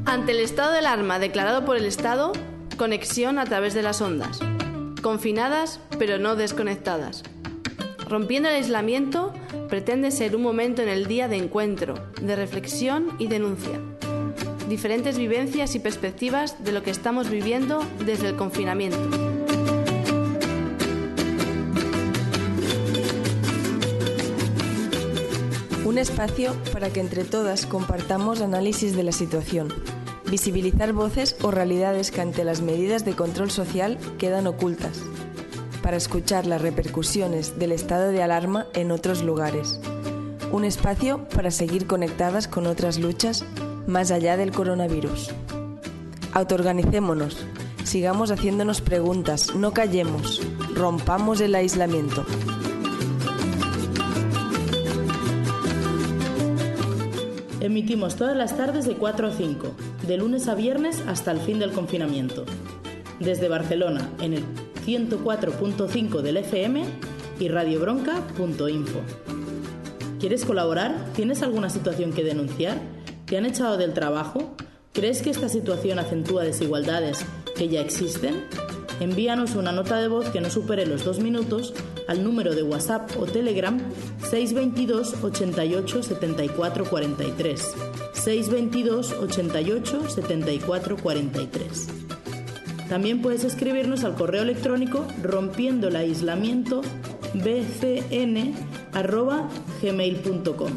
Ante el estado de alarma declarado por el Estado, conexión a través de las ondas. Confinadas, pero no desconectadas. Rompiendo el aislamiento, pretende ser un momento en el día de encuentro, de reflexión y denuncia. Diferentes vivencias y perspectivas de lo que estamos viviendo desde el confinamiento. Un espacio para que entre todas compartamos análisis de la situación, visibilizar voces o realidades que ante las medidas de control social quedan ocultas, para escuchar las repercusiones del estado de alarma en otros lugares. Un espacio para seguir conectadas con otras luchas más allá del coronavirus. Autoorganicémonos, sigamos haciéndonos preguntas, no callemos, rompamos el aislamiento. Emitimos todas las tardes de 4 a 5, de lunes a viernes hasta el fin del confinamiento. Desde Barcelona, en el 104.5 del FM y radiobronca.info. ¿Quieres colaborar? ¿Tienes alguna situación que denunciar? ¿Te han echado del trabajo? ¿Crees que esta situación acentúa desigualdades que ya existen? Envíanos una nota de voz que no supere los 2 minutos al número de WhatsApp o Telegram 622 88 74 43. 622 88 74 43. También puedes escribirnos al correo electrónico rompiendoelaislamientobcn@gmail.com.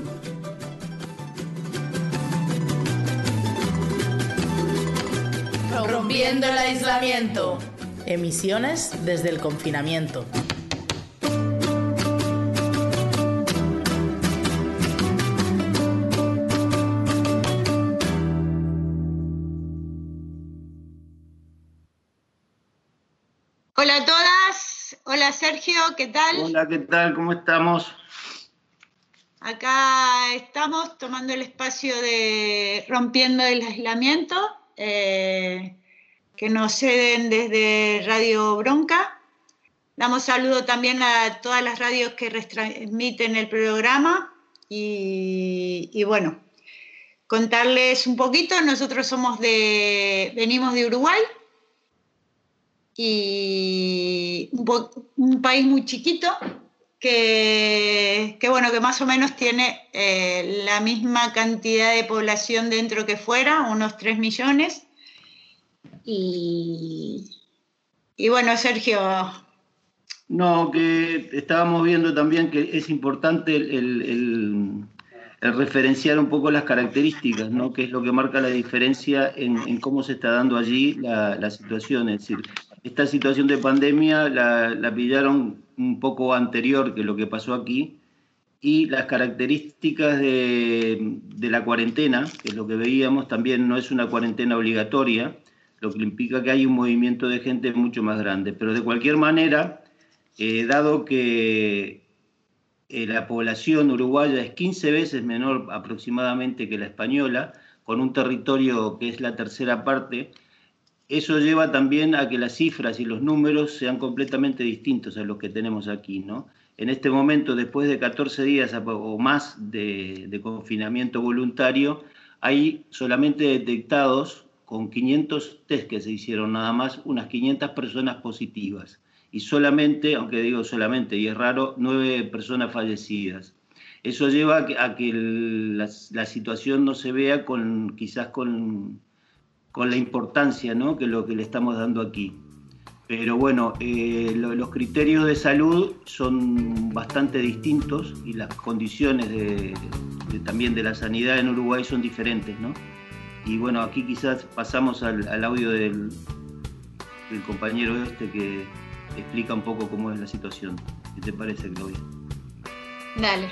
Rompiendo el aislamiento. Emisiones desde el confinamiento. Hola a todas, hola Sergio, ¿qué tal? Hola, ¿qué tal? ¿Cómo estamos? Acá estamos tomando el espacio de Rompiendo el Aislamiento, que nos ceden desde Radio Bronca. Damos saludo también a todas las radios que retransmiten el programa y bueno, contarles un poquito. Nosotros venimos de Uruguay y un país muy chiquito que bueno, que más o menos tiene la misma cantidad de población dentro que fuera, unos 3 millones. Y bueno, Sergio. No, que estábamos viendo también que es importante el referenciar un poco las características, ¿no? Que es lo que marca la diferencia en cómo se está dando allí la situación. Es decir, esta situación de pandemia la pillaron un poco anterior que lo que pasó aquí, y las características de la cuarentena, que es lo que veíamos, también no es una cuarentena obligatoria, lo que implica que hay un movimiento de gente mucho más grande. Pero de cualquier manera, dado que la población uruguaya es 15 veces menor aproximadamente que la española, con un territorio que es la tercera parte, eso lleva también a que las cifras y los números sean completamente distintos a los que tenemos aquí, ¿no? En este momento, después de 14 días o más de confinamiento voluntario, hay solamente detectados, con 500 test que se hicieron nada más, unas 500 personas positivas. Y solamente, aunque digo solamente, y es raro, 9 personas fallecidas. Eso lleva a que la situación no se vea quizás con la importancia, ¿no? que lo que le estamos dando aquí. Pero bueno, los criterios de salud son bastante distintos y las condiciones también de la sanidad en Uruguay son diferentes, ¿no? Y bueno, aquí quizás pasamos al audio del compañero que explica un poco cómo es la situación. ¿Qué te parece, Claudia? Dale.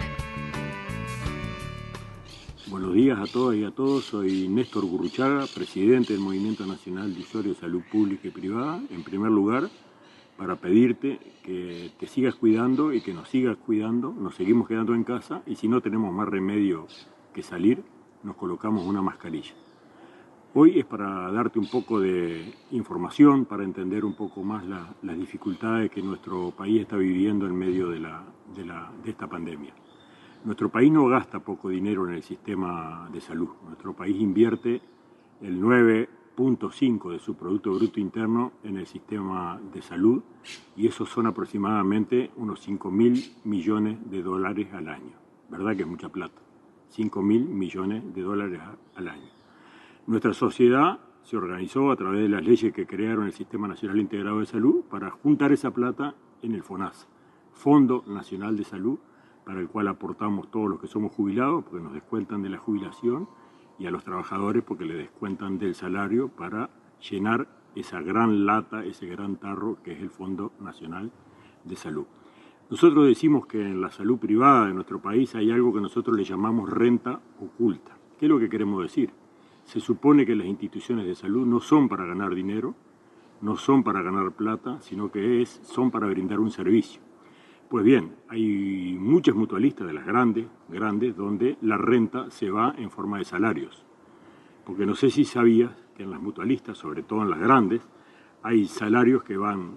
Buenos días a todas y a todos. Soy Néstor Gurruchaga, presidente del Movimiento Nacional de Usuarios de Salud Pública y Privada. En primer lugar, para pedirte que te sigas cuidando y que nos sigas cuidando. Nos seguimos quedando en casa y si no tenemos más remedio que salir, nos colocamos una mascarilla. Hoy es para darte un poco de información, para entender un poco más las dificultades que nuestro país está viviendo en medio de esta pandemia. Nuestro país no gasta poco dinero en el sistema de salud. Nuestro país invierte el 9.5% de su Producto Bruto Interno en el sistema de salud, y esos son aproximadamente unos 5.000 millones de dólares al año. ¿Verdad que es mucha plata? 5.000 millones de dólares al año. Nuestra sociedad se organizó a través de las leyes que crearon el Sistema Nacional Integrado de Salud para juntar esa plata en el FONASA, Fondo Nacional de Salud, para el cual aportamos todos los que somos jubilados, porque nos descuentan de la jubilación, y a los trabajadores porque le descuentan del salario para llenar esa gran lata, ese gran tarro que es el Fondo Nacional de Salud. Nosotros decimos que en la salud privada de nuestro país hay algo que nosotros le llamamos renta oculta. ¿Qué es lo que queremos decir? Se supone que las instituciones de salud no son para ganar dinero, no son para ganar plata, sino que son para brindar un servicio. Pues bien, hay muchas mutualistas de las grandes, donde la renta se va en forma de salarios. Porque no sé si sabías que en las mutualistas, sobre todo en las grandes, hay salarios que van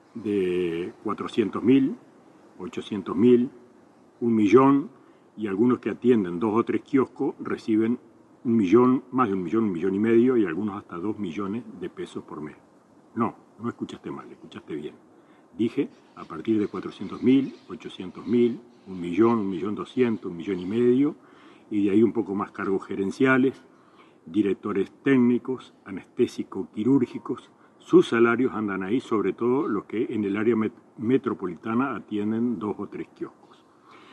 de 400.000, 800.000, 1.000.000, y algunos que atienden 2 o 3 kioscos reciben 1.000.000, más de 1.000.000, 1.5 millones, y algunos hasta 2 millones de pesos por mes. No escuchaste mal, escuchaste bien. Dije, a partir de 400.000, 800.000, 1.000.000, 1.200.000, 1.5 millones, y de ahí un poco más cargos gerenciales, directores técnicos, anestésicos, quirúrgicos. Sus salarios andan ahí, sobre todo los que en el área metropolitana atienden 2 o 3 kioscos.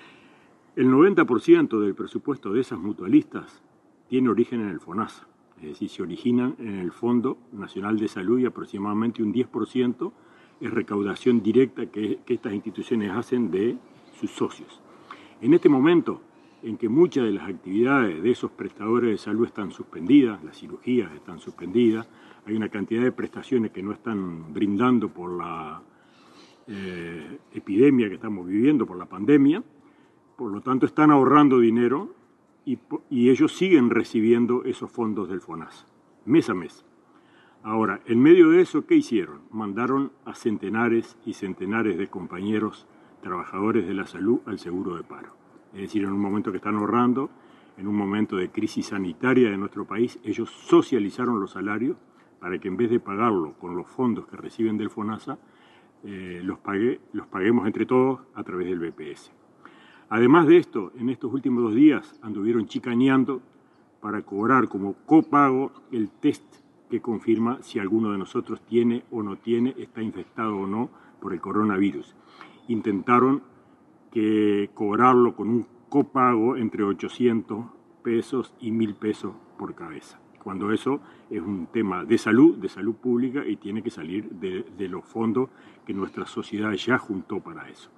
El 90% del presupuesto de esas mutualistas tiene origen en el FONASA, es decir, se originan en el Fondo Nacional de Salud, y aproximadamente un 10% es recaudación directa que estas instituciones hacen de sus socios. En este momento en que muchas de las actividades de esos prestadores de salud están suspendidas, las cirugías están suspendidas, hay una cantidad de prestaciones que no están brindando por la epidemia que estamos viviendo, por la pandemia, por lo tanto están ahorrando dinero y ellos siguen recibiendo esos fondos del FONASA, mes a mes. Ahora, en medio de eso, ¿qué hicieron? Mandaron a centenares y centenares de compañeros trabajadores de la salud al seguro de paro. Es decir, en un momento que están ahorrando, en un momento de crisis sanitaria de nuestro país, ellos socializaron los salarios para que en vez de pagarlo con los fondos que reciben del FONASA, los paguemos entre todos a través del BPS. Además de esto, en estos últimos 2 días anduvieron chicaneando para cobrar como copago el test que confirma si alguno de nosotros tiene o no tiene, está infectado o no por el coronavirus. Intentaron cobrarlo con un copago entre 800 pesos y 1.000 pesos por cabeza, cuando eso es un tema de salud pública, y tiene que salir de los fondos que nuestra sociedad ya juntó para eso.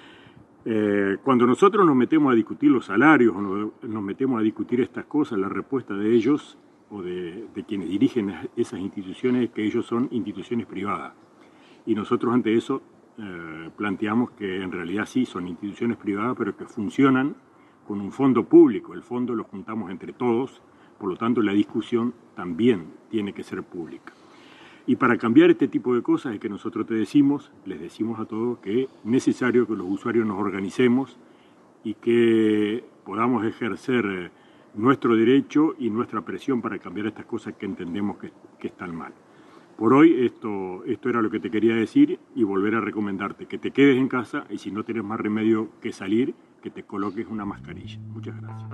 Cuando nosotros nos metemos a discutir los salarios o nos metemos a discutir estas cosas, la respuesta de ellos o de quienes dirigen esas instituciones es que ellos son instituciones privadas. Y nosotros ante eso planteamos que en realidad sí son instituciones privadas, pero que funcionan con un fondo público. El fondo lo juntamos entre todos, por lo tanto la discusión también tiene que ser pública. Y para cambiar este tipo de cosas es que nosotros les decimos a todos que es necesario que los usuarios nos organicemos y que podamos ejercer nuestro derecho y nuestra presión para cambiar estas cosas que entendemos que están mal. Por hoy esto era lo que te quería decir, y volver a recomendarte que te quedes en casa, y si no tienes más remedio que salir, que te coloques una mascarilla. Muchas gracias.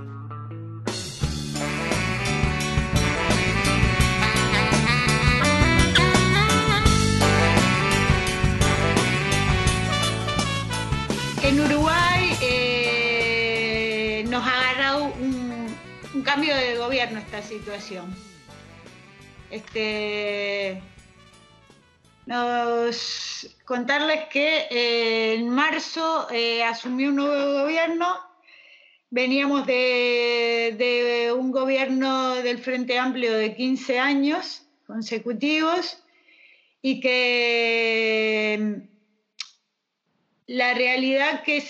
En Uruguay nos ha agarrado un cambio de gobierno esta situación. Contarles que en marzo asumió un nuevo gobierno. Veníamos de un gobierno del Frente Amplio de 15 años consecutivos, y que la realidad que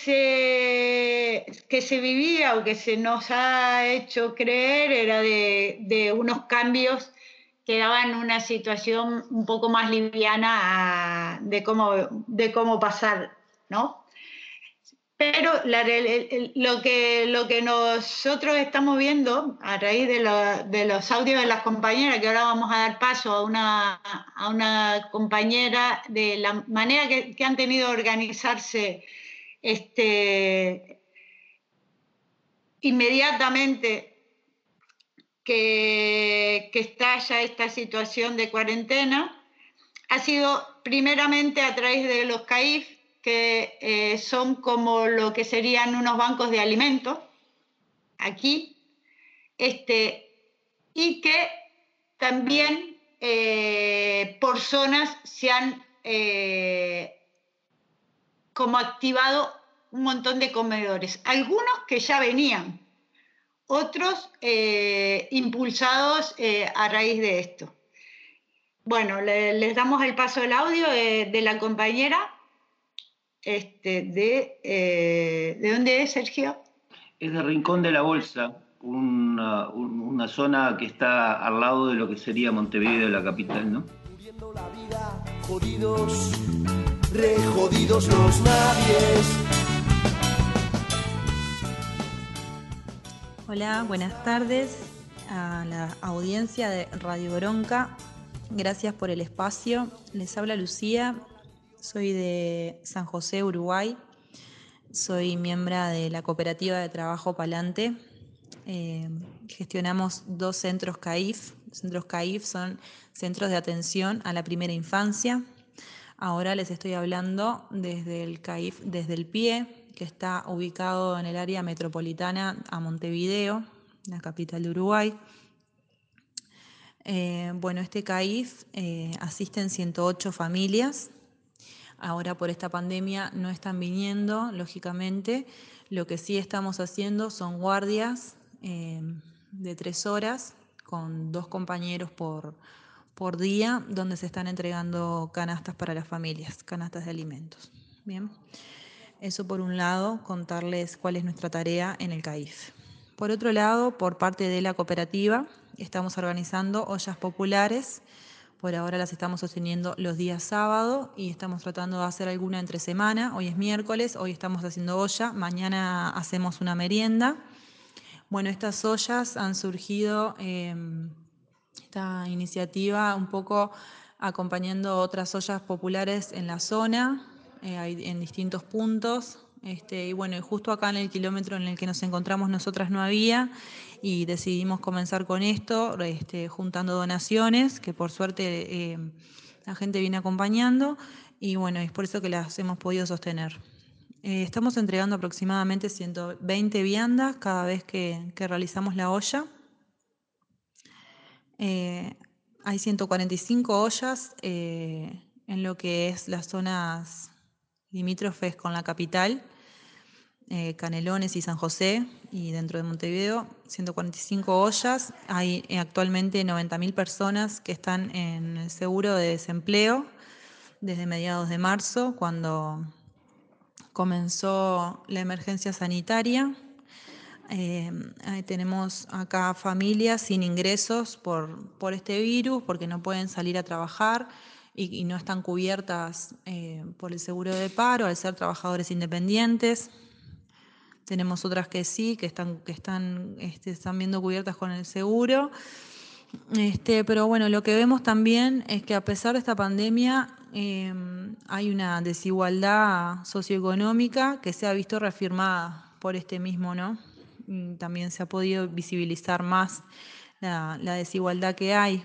se vivía o que se nos ha hecho creer era de unos cambios que daban una situación un poco más liviana de cómo pasar, ¿no? Pero lo que nosotros estamos viendo a raíz de los audios de las compañeras, que ahora vamos a dar paso a una compañera, de la manera que han tenido de organizarse inmediatamente que estalla esta situación de cuarentena, ha sido primeramente a través de los CAIF, que son como lo que serían unos bancos de alimentos aquí, y que también por zonas se han como activado un montón de comedores, algunos que ya venían, otros impulsados a raíz de esto. Bueno, les damos el paso del audio de la compañera. ¿De dónde es, Sergio? Es de Rincón de la Bolsa, una zona que está al lado de lo que sería Montevideo, la capital, ¿no? Viviendo la vida, jodidos, re jodidos los navies. Hola, buenas tardes a la audiencia de Radio Bronca. Gracias por el espacio. Les habla Lucía. Soy de San José, Uruguay. Soy miembro de la cooperativa de trabajo Palante. Gestionamos 2 centros CAIF. Los centros CAIF son centros de atención a la primera infancia. Ahora les estoy hablando desde el CAIF, desde el PIE, que está ubicado en el área metropolitana a Montevideo, la capital de Uruguay. Este CAIF asisten 108 familias. Ahora por esta pandemia no están viniendo, lógicamente. Lo que sí estamos haciendo son guardias de 3 horas con 2 compañeros por día, donde se están entregando canastas para las familias, canastas de alimentos. Bien, eso por un lado, contarles cuál es nuestra tarea en el CAIF. Por otro lado, por parte de la cooperativa, estamos organizando ollas populares. Por ahora las estamos sosteniendo los días sábado y estamos tratando de hacer alguna entre semana. Hoy es miércoles, hoy estamos haciendo olla, mañana hacemos una merienda. Bueno, estas ollas han surgido, esta iniciativa un poco acompañando otras ollas populares en la zona, en distintos puntos. Y justo acá en el kilómetro en el que nos encontramos nosotras no había, y decidimos comenzar con esto, juntando donaciones, que por suerte la gente viene acompañando, y es por eso que las hemos podido sostener. Estamos entregando aproximadamente 120 viandas cada vez que realizamos la olla. Hay 145 ollas en lo que es las zonas limítrofes con la capital, Canelones y San José, y dentro de Montevideo 145 ollas. Hay actualmente 90.000 personas que están en el seguro de desempleo desde mediados de marzo, cuando comenzó la emergencia sanitaria. Tenemos acá familias sin ingresos por este virus, porque no pueden salir a trabajar y no están cubiertas por el seguro de paro al ser trabajadores independientes. Tenemos otras que sí, que están viendo cubiertas con el seguro. Pero lo que vemos también es que a pesar de esta pandemia hay una desigualdad socioeconómica que se ha visto reafirmada por este mismo, ¿no? Y también se ha podido visibilizar más la desigualdad que hay.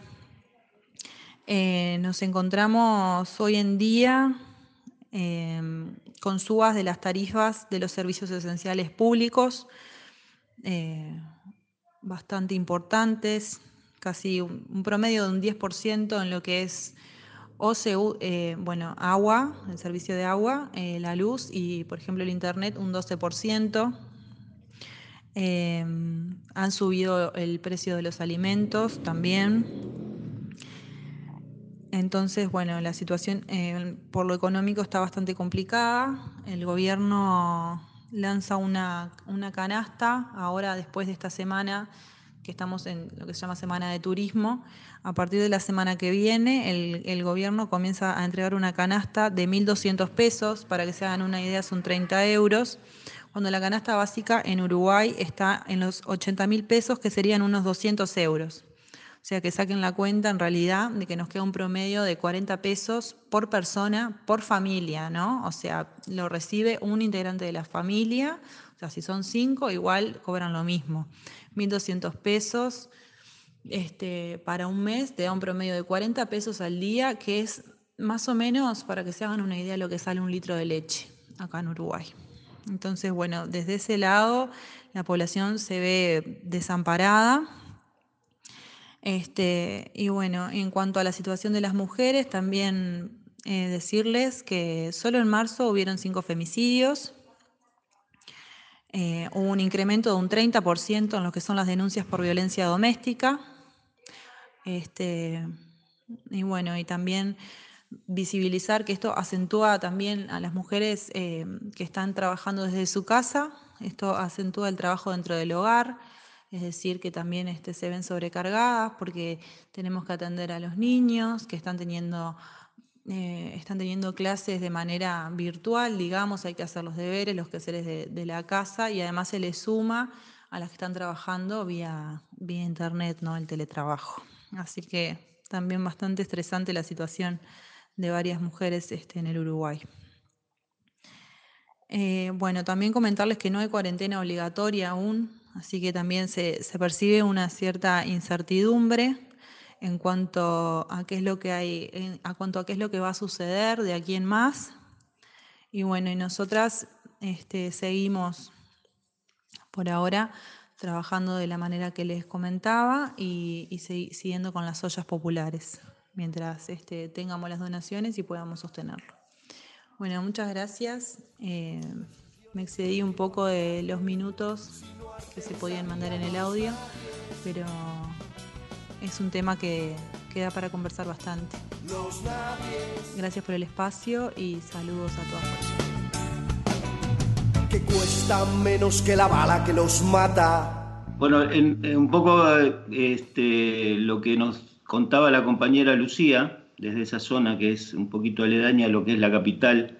Nos encontramos hoy en día con subas de las tarifas de los servicios esenciales públicos bastante importantes, casi un promedio de un 10% en lo que es OCU, agua, el servicio de agua, la luz y, por ejemplo, el internet, un 12%. Han subido el precio de los alimentos también. Entonces, la situación por lo económico está bastante complicada. El gobierno lanza una canasta ahora, después de esta semana, que estamos en lo que se llama Semana de Turismo. A partir de la semana que viene, el gobierno comienza a entregar una canasta de 1.200 pesos, para que se hagan una idea son 30 euros, cuando la canasta básica en Uruguay está en los 80.000 pesos, que serían unos 200 euros. O sea que saquen la cuenta en realidad de que nos queda un promedio de 40 pesos por persona, por familia, ¿no? O sea, lo recibe un integrante de la familia. O sea, si son 5, igual cobran lo mismo. 1.200 pesos para un mes te da un promedio de 40 pesos al día, que es más o menos, para que se hagan una idea de lo que sale un litro de leche acá en Uruguay. Entonces, bueno, desde ese lado la población se ve desamparada. Y bueno, en cuanto a la situación de las mujeres, también decirles que solo en marzo hubieron 5 femicidios. Hubo un incremento de un 30% en lo que son las denuncias por violencia doméstica. Y bueno, y también visibilizar que esto acentúa también a las mujeres que están trabajando desde su casa. Esto acentúa el trabajo dentro del hogar, es decir, que también se ven sobrecargadas porque tenemos que atender a los niños que están teniendo clases de manera virtual, digamos, hay que hacer los deberes, los quehaceres de la casa, y además se les suma a las que están trabajando vía internet, ¿no? El teletrabajo. Así que también bastante estresante la situación de varias mujeres en el Uruguay. Bueno, también comentarles que no hay cuarentena obligatoria aún, así que también se percibe una cierta incertidumbre en cuanto a qué es lo que qué es lo que va a suceder de aquí en más. Y bueno, y nosotras seguimos por ahora trabajando de la manera que les comentaba y siguiendo con las ollas populares, mientras tengamos las donaciones y podamos sostenerlo. Bueno, muchas gracias. Me excedí un poco de los minutos que se podían mandar en el audio, pero es un tema que da para conversar bastante. Gracias por el espacio y saludos a todas por allá. Que cuesta menos que la bala que los mata. Bueno, un poco lo que nos contaba la compañera Lucía, desde esa zona que es un poquito aledaña a lo que es la capital,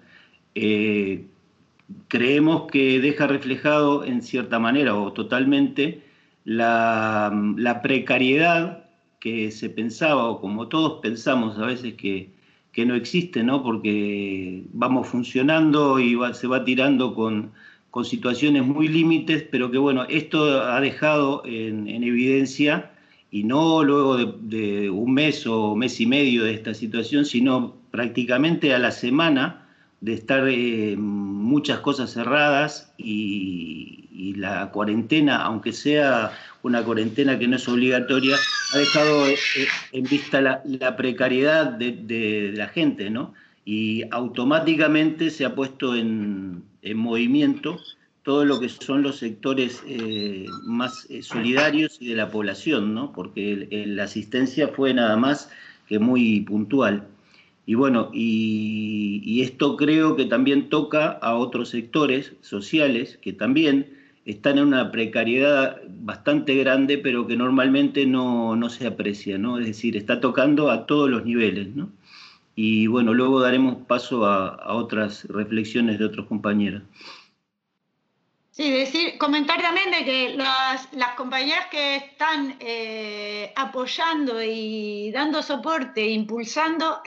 creemos que deja reflejado en cierta manera o totalmente la precariedad que se pensaba, o como todos pensamos a veces que no existe, ¿no? Porque vamos funcionando y se va tirando con situaciones muy límites, pero que bueno, esto ha dejado en evidencia, y no luego de un mes o mes y medio de esta situación, sino prácticamente a la semana de estar muchas cosas cerradas, y la cuarentena, aunque sea una cuarentena que no es obligatoria, ha dejado en vista la precariedad de la gente, ¿no? Y automáticamente se ha puesto en movimiento todo lo que son los sectores más solidarios y de la población, ¿no? Porque la asistencia fue nada más que muy puntual. Y bueno, y esto creo que también toca a otros sectores sociales que también están en una precariedad bastante grande, pero que normalmente no se aprecia, ¿no? Es decir, está tocando a todos los niveles, ¿no? Y bueno, luego daremos paso a otras reflexiones de otros compañeros. Sí, comentar también de que las compañeras que están apoyando y dando soporte, impulsando,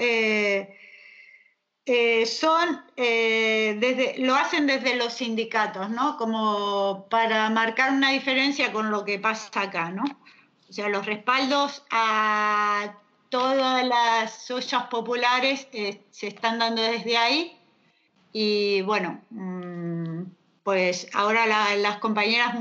lo hacen desde los sindicatos, ¿no? Como para marcar una diferencia con lo que pasa acá, ¿no? O sea, los respaldos a todas las ollas populares se están dando desde ahí, y bueno, pues ahora las compañeras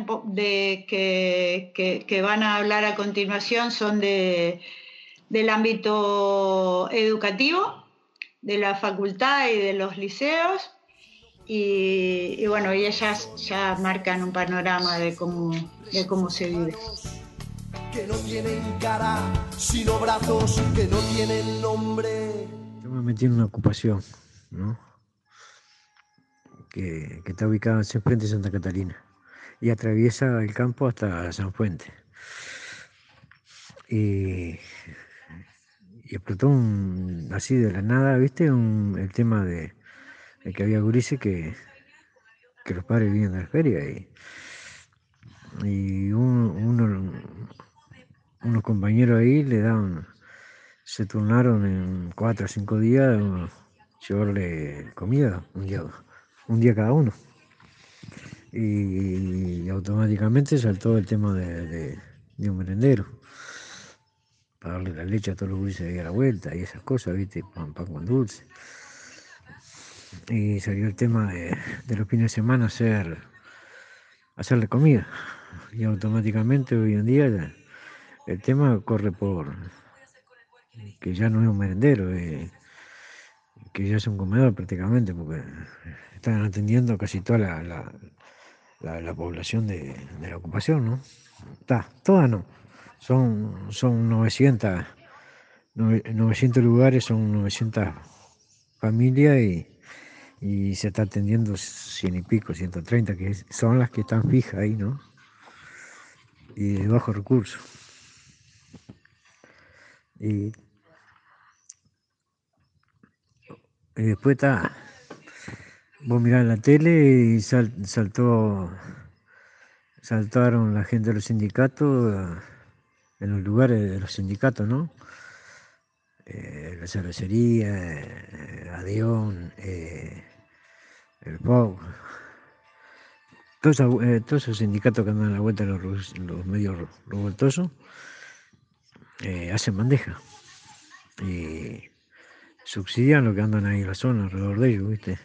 que van a hablar a continuación son del ámbito educativo, de la facultad y de los liceos, y bueno, y ellas ya marcan un panorama de cómo se vive. Que no tienen cara, sino brazos, que no tienen nombre. Yo me metí en una ocupación, ¿no? Que está ubicada enfrente de Santa Catalina y atraviesa el campo hasta San Fuente. y explotó así de la nada, ¿viste? El tema de que había gurises que los padres vivían de la feria y unos compañeros ahí se turnaron en 4 o 5 días llevarle comida, un día cada uno. Y automáticamente saltó el tema de un merendero, para darle la leche a todos los gurises ahí a la vuelta y esas cosas, ¿viste? Pan con dulce. Y salió el tema de los fines de semana hacerle comida. Y automáticamente hoy en día el tema corre por que ya no es un merendero, que ya es un comedor prácticamente, porque están atendiendo casi toda la población de la ocupación, ¿no? Toda no. Son 900 lugares, son 900 familias y se está atendiendo 100 y pico, 130, que son las que están fijas ahí, ¿no? Y de bajo recursos. Y después vos mirás la tele y saltaron la gente de los sindicatos en los lugares de los sindicatos, ¿no? La cervecería, Adión, el POU, todos esos sindicatos que andan a la vuelta de los medios revoltosos, hacen bandeja y subsidian lo que andan ahí en la zona alrededor de ellos, ¿viste?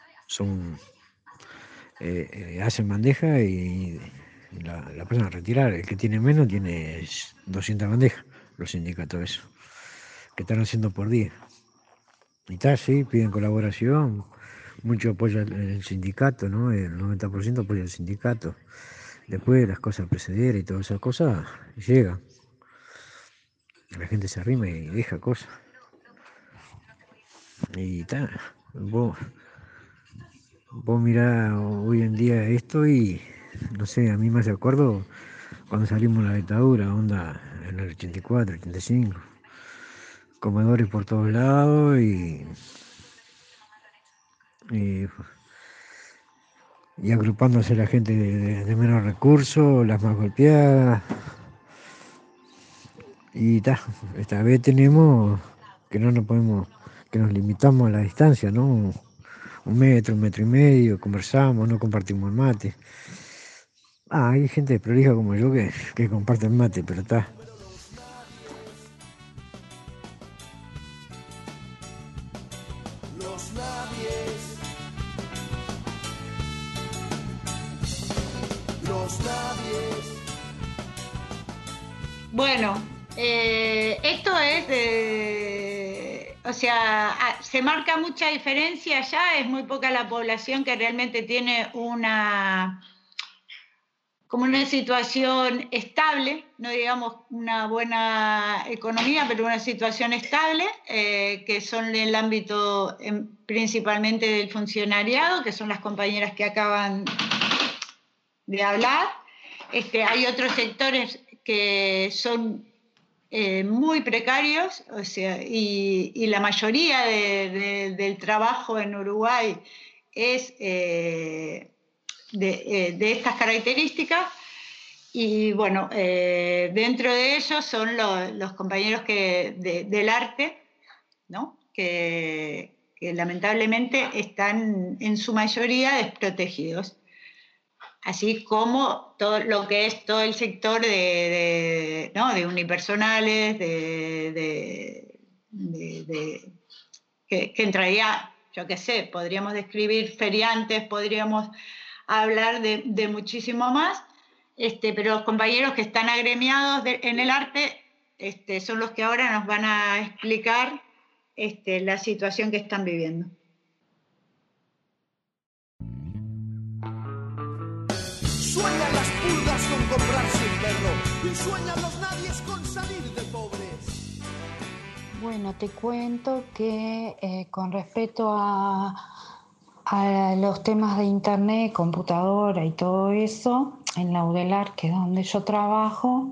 Hacen bandeja y la pasan a retirar. El que tiene menos tiene 200 bandejas, los sindicatos esos, que están haciendo por día. Y sí, piden colaboración, mucho apoyo al sindicato, ¿no? El 90% apoya al sindicato. Después las cosas precederas y todas esas cosas llegan. La gente se arrima y deja cosas. Y vos mirás hoy en día esto y, no sé, a mí me hace acuerdo cuando salimos de la dictadura, onda en el 84, 85. Comedores por todos lados y agrupándose la gente de menos recursos, las más golpeadas. Y esta vez tenemos que no nos podemos, que nos limitamos a la distancia, ¿no? 1 metro, 1,5 metros, conversamos, no compartimos el mate. Hay gente prolija como yo que comparte el mate, pero Bueno, esto es o sea, se marca mucha diferencia ya, es muy poca la población que realmente tiene como una situación estable, no digamos una buena economía, pero una situación estable, que son en el ámbito principalmente del funcionariado, que son las compañeras que acaban de hablar. Hay otros sectores que son muy precarios, o sea, y la mayoría del trabajo en Uruguay es de estas características, y bueno, dentro de ellos son los compañeros del arte, ¿no? que lamentablemente están en su mayoría desprotegidos, así como todo lo que es todo el sector de unipersonales, que entraría, yo qué sé, podríamos describir feriantes, podríamos hablar de muchísimo más, pero los compañeros que están agremiados en el arte son los que ahora nos van a explicar la situación que están viviendo. Sueñan las pulgas con comprarse un perro y sueñan los nadies con salir de pobres. Bueno, te cuento que con respecto a los temas de internet, computadora y todo eso, en la UDELAR, que es donde yo trabajo,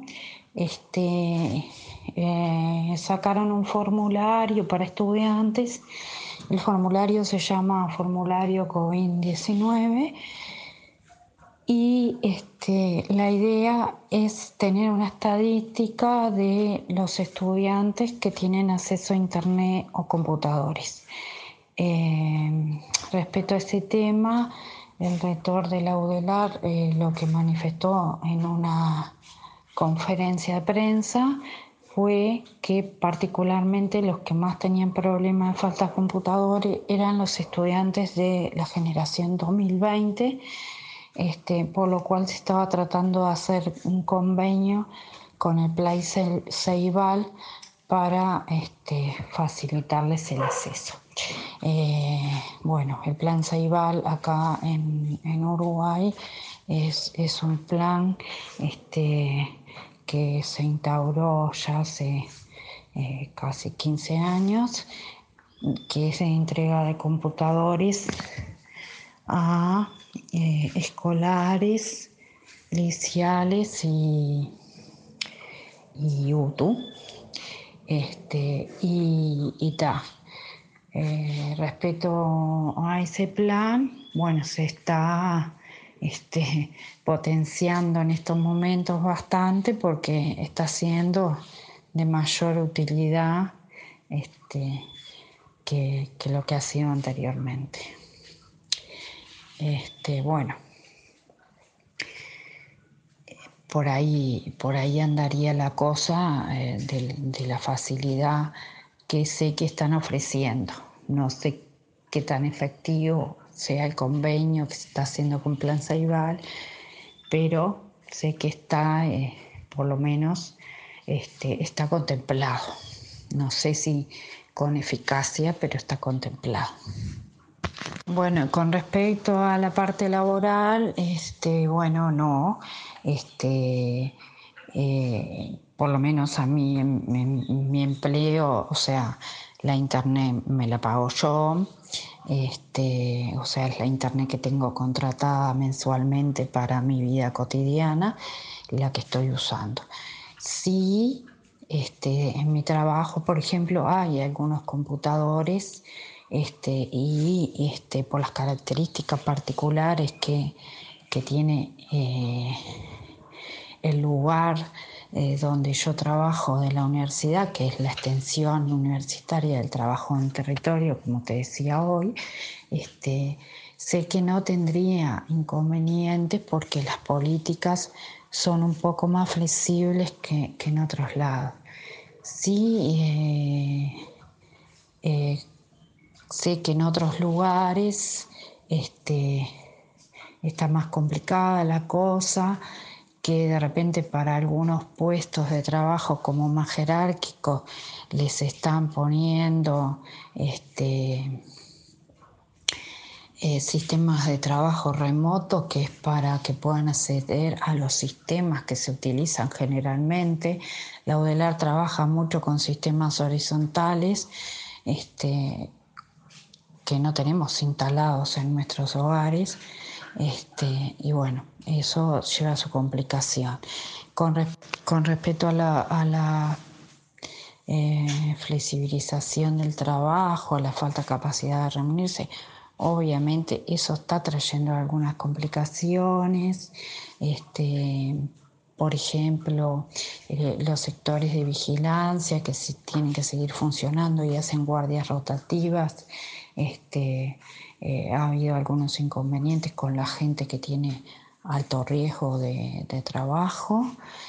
sacaron un formulario para estudiantes. El formulario se llama Formulario COVID-19 y la idea es tener una estadística de los estudiantes que tienen acceso a internet o computadores. Respecto a ese tema, el rector de la UDELAR lo que manifestó en una conferencia de prensa fue que particularmente los que más tenían problemas de falta de computadores eran los estudiantes de la generación 2020, por lo cual se estaba tratando de hacer un convenio con el Plan Ceibal para facilitarles el acceso. El Plan Ceibal acá en Uruguay es un plan que se instauró ya hace casi 15 años, que es de entrega de computadores a escolares, liceales y UTU. Respecto a ese plan, se está potenciando en estos momentos bastante porque está siendo de mayor utilidad que lo que ha sido anteriormente. Por ahí andaría la cosa de la facilidad que sé que están ofreciendo. No sé qué tan efectivo sea el convenio que se está haciendo con Plan Ceibal, pero sé que está, por lo menos, está contemplado. No sé si con eficacia, pero está contemplado. Bueno, con respecto a la parte laboral, no. Por lo menos a mí en mi empleo, la internet me la pago yo, es la internet que tengo contratada mensualmente para mi vida cotidiana, la que estoy usando. Sí, en mi trabajo, por ejemplo, hay algunos computadores y por las características particulares que tiene el lugar donde yo trabajo de la universidad, que es la extensión universitaria del trabajo en territorio, como te decía hoy, sé que no tendría inconvenientes porque las políticas son un poco más flexibles que en otros lados. Sí, sé que en otros lugares está más complicada la cosa, que de repente para algunos puestos de trabajo como más jerárquicos les están poniendo sistemas de trabajo remoto, que es para que puedan acceder a los sistemas que se utilizan generalmente. La UDELAR trabaja mucho con sistemas horizontales que no tenemos instalados en nuestros hogares, eso lleva a su complicación. Con respecto a la flexibilización del trabajo, a la falta de capacidad de reunirse, obviamente eso está trayendo algunas complicaciones. Por ejemplo, los sectores de vigilancia que tienen que seguir funcionando y hacen guardias rotativas. Ha habido algunos inconvenientes con la gente que tiene alto riesgo de trabajo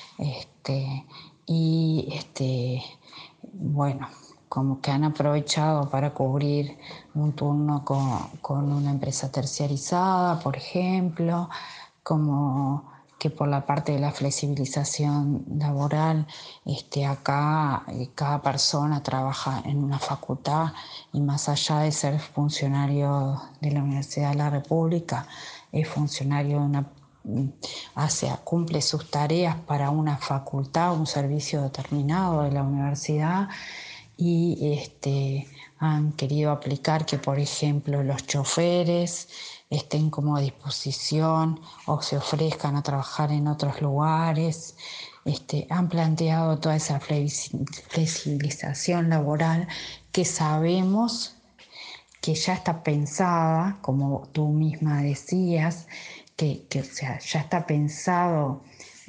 como que han aprovechado para cubrir un turno con una empresa terciarizada, por ejemplo, como que por la parte de la flexibilización laboral, acá cada persona trabaja en una facultad y más allá de ser funcionario de la Universidad de la República, es funcionario cumple sus tareas para una facultad, un servicio determinado de la universidad, y han querido aplicar que, por ejemplo, los choferes estén como a disposición o se ofrezcan a trabajar en otros lugares. Han planteado toda esa flexibilización laboral que sabemos que ya está pensada, como tú misma decías, que o sea, ya está pensado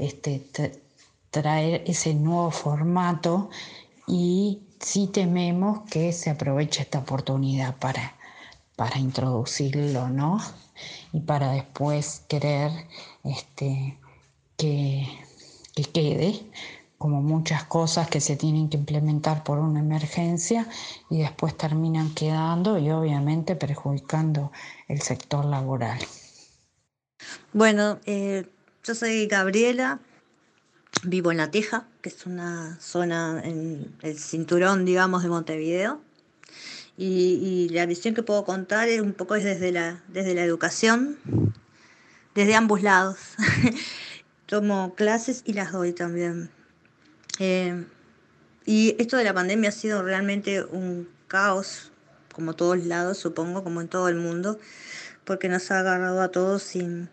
traer ese nuevo formato, y sí tememos que se aproveche esta oportunidad para introducirlo, ¿no? Y para después querer que quede, como muchas cosas que se tienen que implementar por una emergencia y después terminan quedando y obviamente perjudicando el sector laboral. Bueno, yo soy Gabriela, vivo en La Teja, que es una zona en el cinturón, digamos, de Montevideo. Y la visión que puedo contar es un poco desde la educación, desde ambos lados. Tomo clases y las doy también. Y esto de la pandemia ha sido realmente un caos, como todos lados, supongo, como en todo el mundo, porque nos ha agarrado a todos sin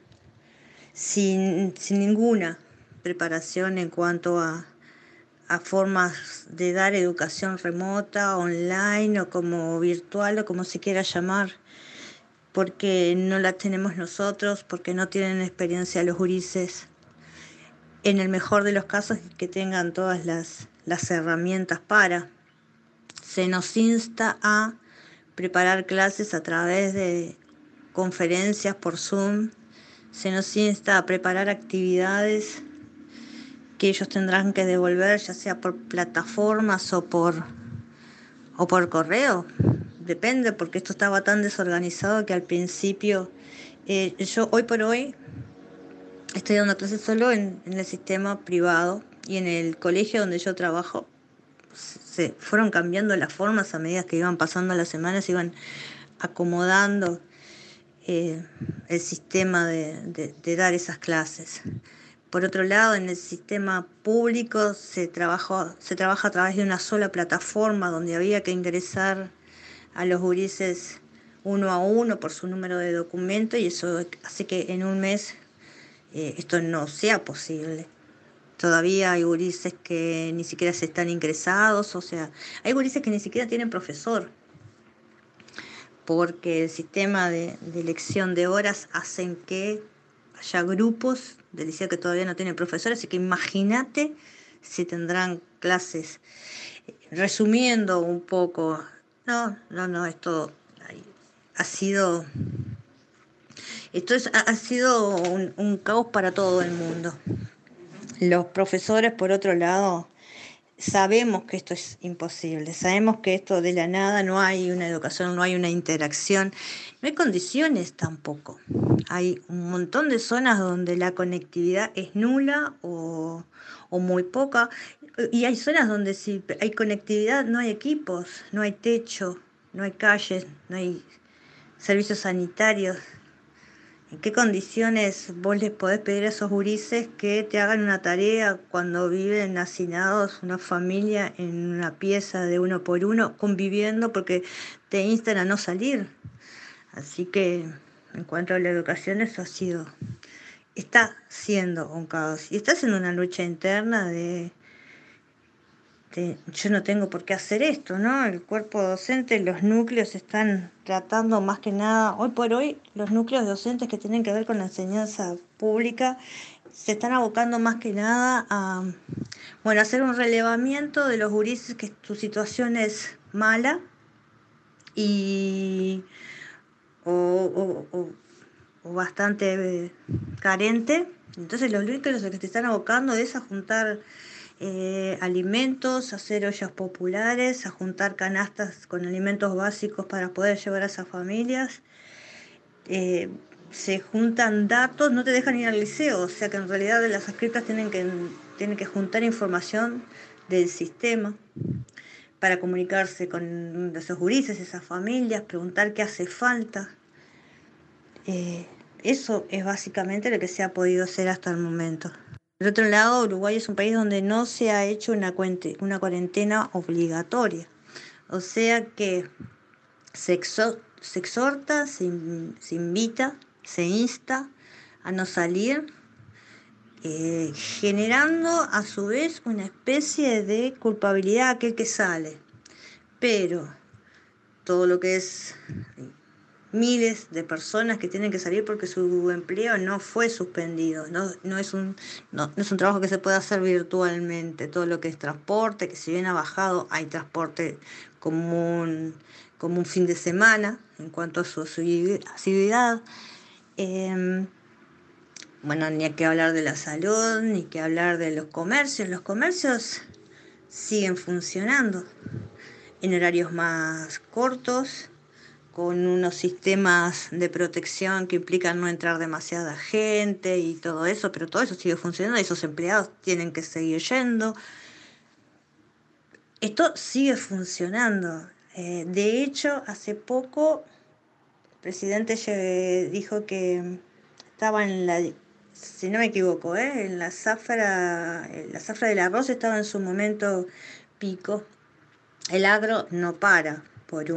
ninguna preparación en cuanto a formas de dar educación remota, online o como virtual o como se quiera llamar, porque no la tenemos nosotros, porque no tienen experiencia los gurises. En el mejor de los casos, que tengan todas las herramientas para. Se nos insta a preparar clases a través de conferencias por Zoom, se nos insta a preparar actividades que ellos tendrán que devolver, ya sea por plataformas o por correo. Depende, porque esto estaba tan desorganizado que al principio, yo hoy por hoy estoy dando clases solo en el sistema privado, y en el colegio donde yo trabajo se fueron cambiando las formas a medida que iban pasando las semanas, se iban acomodando el sistema de dar esas clases. Por otro lado, en el sistema público se trabaja a través de una sola plataforma donde había que ingresar a los gurises uno a uno por su número de documento, y eso hace que en un mes esto no sea posible. Todavía hay gurises que ni siquiera se están ingresados, o sea, hay gurises que ni siquiera tienen profesor, porque el sistema de elección de horas hacen que haya grupos del liceo que todavía no tienen profesores, así que imagínate si tendrán clases. Resumiendo un poco, esto ha sido un caos para todo el mundo. Los profesores, por otro lado, sabemos que esto es imposible, sabemos que esto de la nada no hay una educación, no hay una interacción, no hay condiciones tampoco. Hay un montón de zonas donde la conectividad es nula o muy poca, y hay zonas donde si hay conectividad no hay equipos, no hay techo, no hay calles, no hay servicios sanitarios. ¿En qué condiciones vos les podés pedir a esos gurises que te hagan una tarea cuando viven hacinados, una familia en una pieza de uno por uno, conviviendo porque te instan a no salir? Así que en cuanto a la educación, eso está siendo un caos. Y está siendo una lucha interna de yo no tengo por qué hacer esto, ¿no? El cuerpo docente, los núcleos están tratando más que nada, hoy por hoy, los núcleos docentes que tienen que ver con la enseñanza pública se están abocando más que nada a, hacer un relevamiento de los gurises que su situación es mala o bastante carente. Entonces los núcleos que se están abocando es a juntar alimentos, hacer ollas populares, a juntar canastas con alimentos básicos para poder llevar a esas familias. Se juntan datos, no te dejan ir al liceo, o sea que en realidad las adscriptas tienen que juntar información del sistema para comunicarse con esos gurises, esas familias, preguntar qué hace falta. Eso es básicamente lo que se ha podido hacer hasta el momento. Por otro lado, Uruguay es un país donde no se ha hecho una cuarentena obligatoria. O sea que se se exhorta, se invita, se insta a no salir, generando a su vez una especie de culpabilidad a aquel que sale. Pero todo lo que es miles de personas que tienen que salir porque su empleo no fue suspendido, no es un trabajo que se pueda hacer virtualmente. Todo lo que es transporte, que si bien ha bajado, hay transporte como un fin de semana en cuanto a su asiduidad. Bueno, ni hay que hablar de la salud, ni que hablar de los comercios. Los comercios siguen funcionando en horarios más cortos, con unos sistemas de protección que implican no entrar demasiada gente y todo eso, pero todo eso sigue funcionando y esos empleados tienen que seguir yendo. Esto sigue funcionando. De hecho, hace poco el presidente dijo que estaba si no me equivoco, en la zafra del arroz estaba en su momento pico. El agro no para por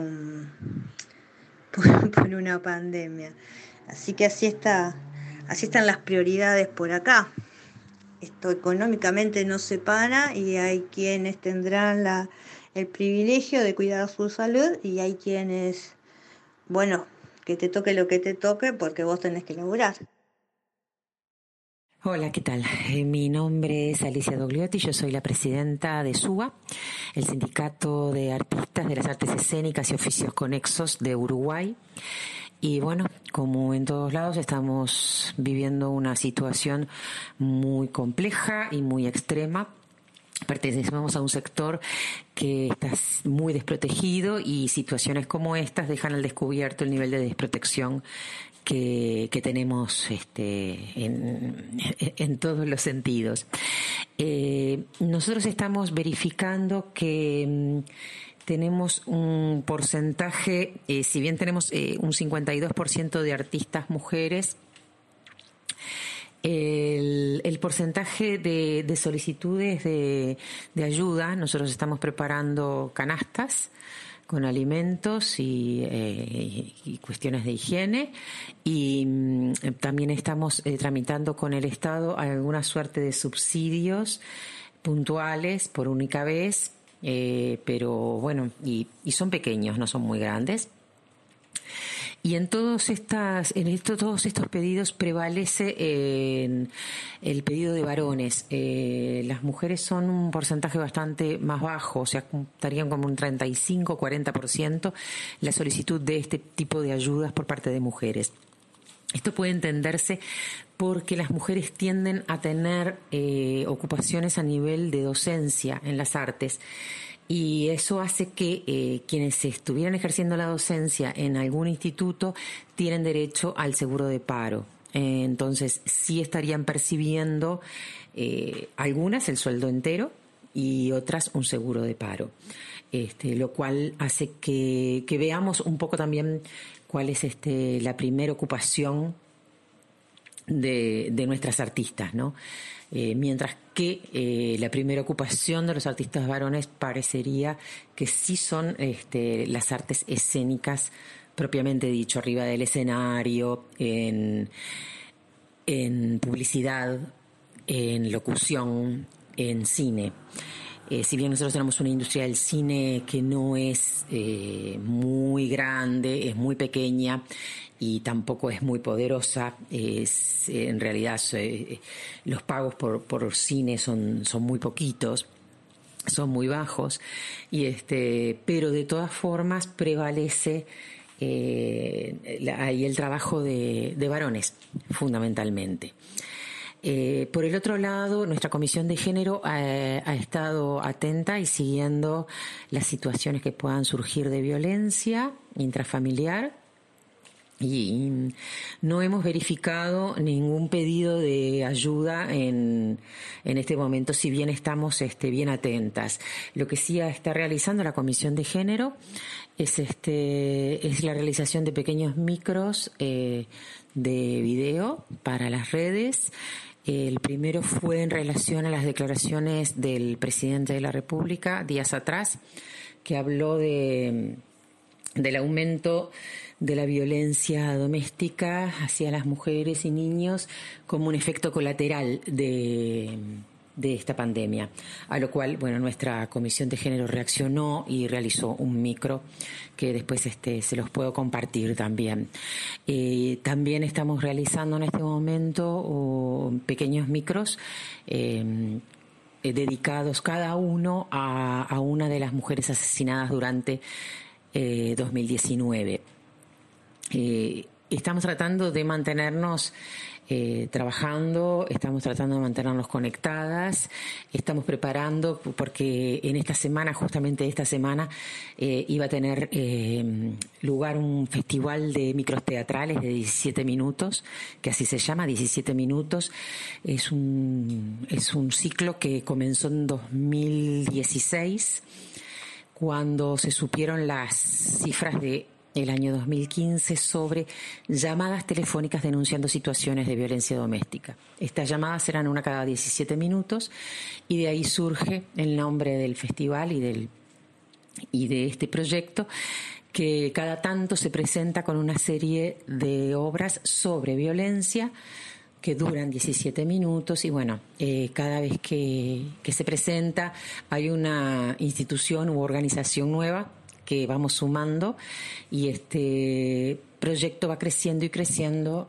una pandemia. Así que así están las prioridades por acá. Esto económicamente no se para y hay quienes tendrán el privilegio de cuidar su salud y hay quienes, bueno, que te toque lo que te toque porque vos tenés que laburar. Hola, ¿qué tal? Mi nombre es Alicia Dogliotti, yo soy la presidenta de SUA, el Sindicato de Artistas de las Artes Escénicas y Oficios Conexos de Uruguay. Y bueno, como en todos lados estamos viviendo una situación muy compleja y muy extrema. Pertenecemos a un sector que está muy desprotegido y situaciones como estas dejan al descubierto el nivel de desprotección que tenemos en todos los sentidos. Nosotros estamos verificando que tenemos un porcentaje, si bien tenemos un 52% de artistas mujeres, el porcentaje de solicitudes de ayuda, nosotros estamos preparando canastas con alimentos y cuestiones de higiene y también estamos tramitando con el Estado alguna suerte de subsidios puntuales por única vez, pero bueno, y son pequeños, no son muy grandes. Y en todos estos pedidos prevalece el pedido de varones. Las mujeres son un porcentaje bastante más bajo, o sea, estarían como un 35-40% la solicitud de este tipo de ayudas por parte de mujeres. Esto puede entenderse porque las mujeres tienden a tener ocupaciones a nivel de docencia en las artes. Y eso hace que quienes estuvieran ejerciendo la docencia en algún instituto tienen derecho al seguro de paro. Entonces, sí estarían percibiendo algunas el sueldo entero y otras un seguro de paro. Lo cual hace que veamos un poco también cuál es la primera ocupación de nuestras artistas, ¿no? Mientras que la primera ocupación de los artistas varones parecería que sí son las artes escénicas propiamente dicho, arriba del escenario, en publicidad, en locución, en cine. Si bien nosotros tenemos una industria del cine que no es muy grande, es muy pequeña y tampoco es muy poderosa, en realidad los pagos por cine son muy poquitos, son muy bajos, pero de todas formas prevalece ahí el trabajo de varones, fundamentalmente. Por el otro lado, nuestra Comisión de Género ha estado atenta y siguiendo las situaciones que puedan surgir de violencia intrafamiliar y no hemos verificado ningún pedido de ayuda en este momento, si bien estamos bien atentas. Lo que sí está realizando la Comisión de Género es la realización de pequeños micros de video para las redes. El primero fue en relación a las declaraciones del presidente de la República días atrás, que habló de del aumento de la violencia doméstica hacia las mujeres y niños como un efecto colateral de esta pandemia, a lo cual, bueno, nuestra Comisión de Género reaccionó y realizó un micro que después se los puedo compartir también. También estamos realizando en este momento pequeños micros dedicados cada uno a una de las mujeres asesinadas durante 2019. Estamos tratando de mantenernos trabajando, estamos tratando de mantenernos conectadas, estamos preparando porque en esta semana, justamente esta semana, iba a tener lugar un festival de micros teatrales de 17 minutos, que así se llama, 17 minutos. Es un ciclo que comenzó en 2016, cuando se supieron las cifras de el año 2015 sobre llamadas telefónicas denunciando situaciones de violencia doméstica. Estas llamadas eran una cada 17 minutos y de ahí surge el nombre del festival y de este proyecto, que cada tanto se presenta con una serie de obras sobre violencia que duran 17 minutos y bueno, cada vez que se presenta hay una institución u organización nueva que vamos sumando y este proyecto va creciendo y creciendo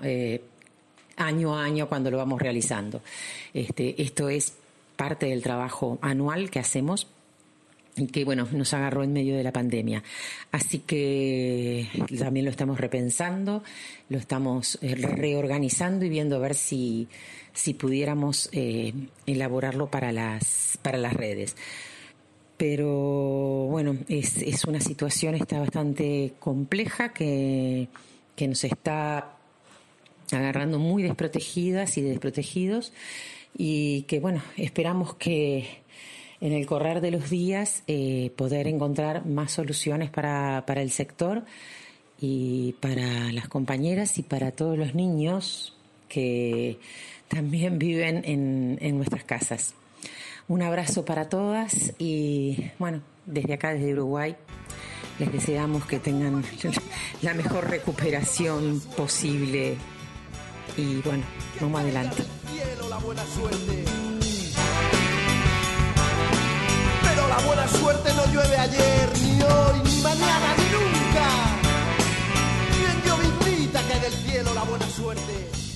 año a año cuando lo vamos realizando. Esto es parte del trabajo anual que hacemos y que, bueno, nos agarró en medio de la pandemia. Así que también lo estamos repensando, lo estamos reorganizando y viendo a ver si pudiéramos elaborarlo para las redes. Pero bueno, es una situación bastante compleja que nos está agarrando muy desprotegidas y desprotegidos y que bueno, esperamos que en el correr de los días poder encontrar más soluciones para el sector y para las compañeras y para todos los niños que también viven en nuestras casas. Un abrazo para todas y, bueno, desde acá, desde Uruguay, les deseamos que tengan la mejor recuperación posible y, bueno, vamos adelante. Pero la buena suerte no llueve ayer, ni hoy, ni mañana, ni nunca. Bien lloviznita cae del cielo la buena suerte.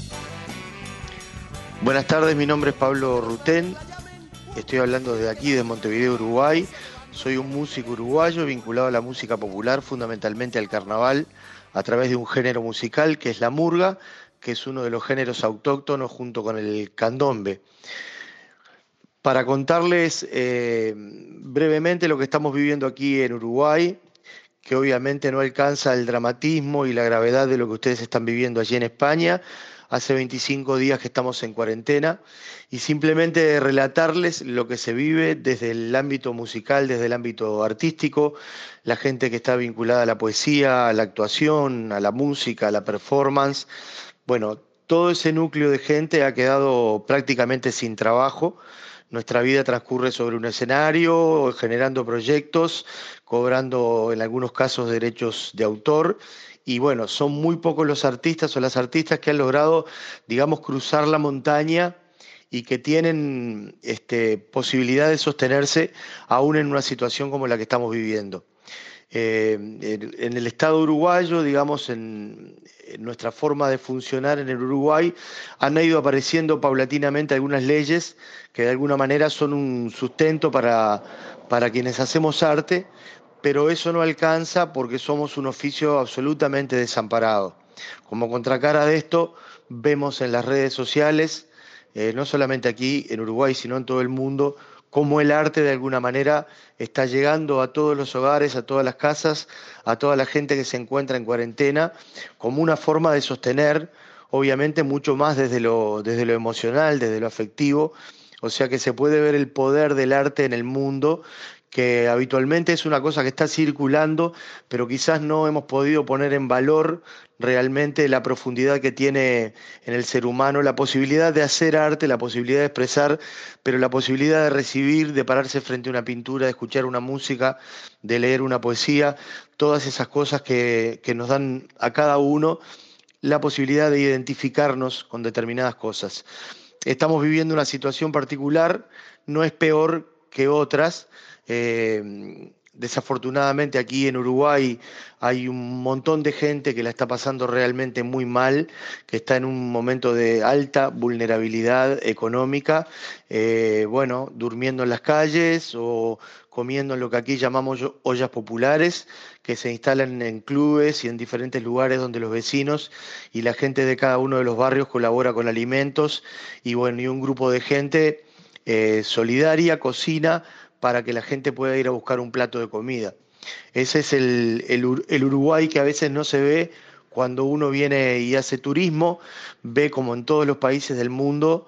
Buenas tardes, mi nombre es Pablo Rutén. Estoy hablando de aquí, de Montevideo, Uruguay. Soy un músico uruguayo vinculado a la música popular, fundamentalmente al carnaval, a través de un género musical que es la murga, que es uno de los géneros autóctonos junto con el candombe. Para contarles brevemente lo que estamos viviendo aquí en Uruguay, que obviamente no alcanza el dramatismo y la gravedad de lo que ustedes están viviendo allí en España. Hace 25 días que estamos en cuarentena y simplemente relatarles lo que se vive desde el ámbito musical, desde el ámbito artístico, la gente que está vinculada a la poesía, a la actuación, a la música, a la performance. Bueno, todo ese núcleo de gente ha quedado prácticamente sin trabajo. Nuestra vida transcurre sobre un escenario, generando proyectos, cobrando en algunos casos derechos de autor. Y bueno, son muy pocos los artistas o las artistas que han logrado, digamos, cruzar la montaña y que tienen posibilidad de sostenerse aún en una situación como la que estamos viviendo. En el Estado uruguayo, digamos, en nuestra forma de funcionar en el Uruguay, han ido apareciendo paulatinamente algunas leyes que de alguna manera son un sustento para quienes hacemos arte, pero eso no alcanza porque somos un oficio absolutamente desamparado. Como contracara de esto, vemos en las redes sociales, no solamente aquí en Uruguay, sino en todo el mundo, cómo el arte de alguna manera está llegando a todos los hogares, a todas las casas, a toda la gente que se encuentra en cuarentena, como una forma de sostener, obviamente mucho más desde lo emocional, desde lo afectivo, o sea que se puede ver el poder del arte en el mundo, que habitualmente es una cosa que está circulando, pero quizás no hemos podido poner en valor realmente la profundidad que tiene en el ser humano, la posibilidad de hacer arte, la posibilidad de expresar, pero la posibilidad de recibir, de pararse frente a una pintura, de escuchar una música, de leer una poesía, todas esas cosas que nos dan a cada uno la posibilidad de identificarnos con determinadas cosas. Estamos viviendo una situación particular, no es peor que otras. Desafortunadamente aquí en Uruguay hay un montón de gente que la está pasando realmente muy mal, que está en un momento de alta vulnerabilidad económica, bueno, durmiendo en las calles o comiendo en lo que aquí llamamos ollas populares, que se instalan en clubes y en diferentes lugares donde los vecinos y la gente de cada uno de los barrios colabora con alimentos y bueno, y un grupo de gente solidaria cocina para que la gente pueda ir a buscar un plato de comida. Ese es el Uruguay que a veces no se ve cuando uno viene y hace turismo, ve como en todos los países del mundo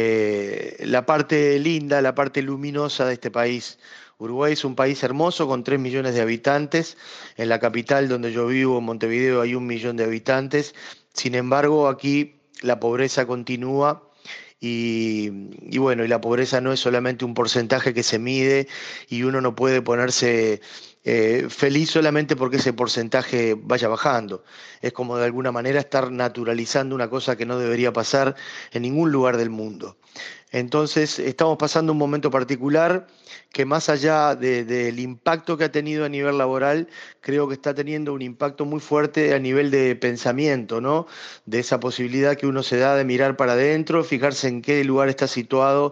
la parte linda, la parte luminosa de este país. Uruguay es un país hermoso con 3 millones de habitantes. En la capital donde yo vivo, en Montevideo, hay 1 millón de habitantes. Sin embargo, aquí la pobreza continúa. Y bueno, y la pobreza no es solamente un porcentaje que se mide y uno no puede ponerse feliz solamente porque ese porcentaje vaya bajando. Es como de alguna manera estar naturalizando una cosa que no debería pasar en ningún lugar del mundo. Entonces estamos pasando un momento particular que más allá del impacto que ha tenido a nivel laboral, creo que está teniendo un impacto muy fuerte a nivel de pensamiento, ¿no? De esa posibilidad que uno se da de mirar para adentro, fijarse en qué lugar está situado,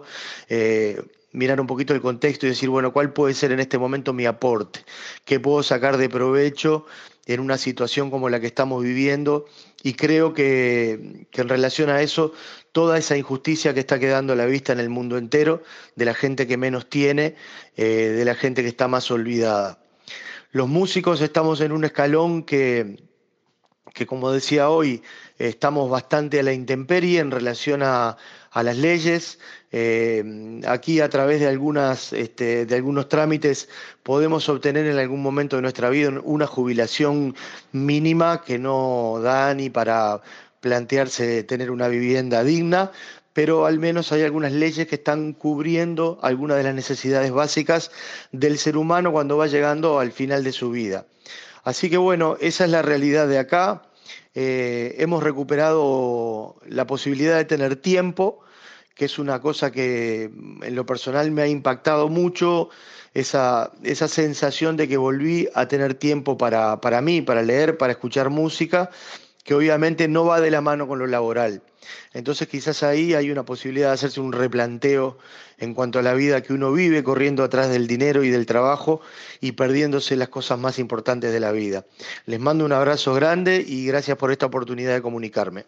mirar un poquito el contexto y decir, bueno, ¿cuál puede ser en este momento mi aporte? ¿Qué puedo sacar de provecho en una situación como la que estamos viviendo? Y creo que en relación a eso, toda esa injusticia que está quedando a la vista en el mundo entero, de la gente que menos tiene, de la gente que está más olvidada. Los músicos estamos en un escalón que como decía hoy, estamos bastante a la intemperie en relación a las leyes. Aquí a través de algunos trámites podemos obtener en algún momento de nuestra vida una jubilación mínima que no da ni para plantearse tener una vivienda digna, pero al menos hay algunas leyes que están cubriendo algunas de las necesidades básicas del ser humano cuando va llegando al final de su vida. Así que bueno, esa es la realidad de acá. Hemos recuperado la posibilidad de tener tiempo, que es una cosa que en lo personal me ha impactado mucho, esa sensación de que volví a tener tiempo para mí, para leer, para escuchar música, que obviamente no va de la mano con lo laboral. Entonces quizás ahí hay una posibilidad de hacerse un replanteo en cuanto a la vida que uno vive, corriendo atrás del dinero y del trabajo y perdiéndose las cosas más importantes de la vida. Les mando un abrazo grande y gracias por esta oportunidad de comunicarme.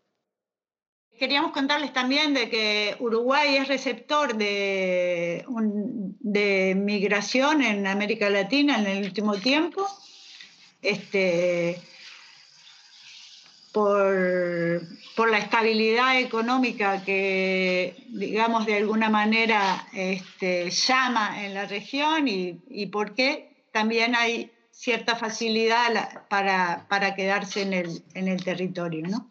Queríamos contarles también de que Uruguay es receptor de migración en América Latina en el último tiempo. Por la estabilidad económica que, digamos, de alguna manera llama en la región y porque también hay cierta facilidad para quedarse en el territorio, ¿no?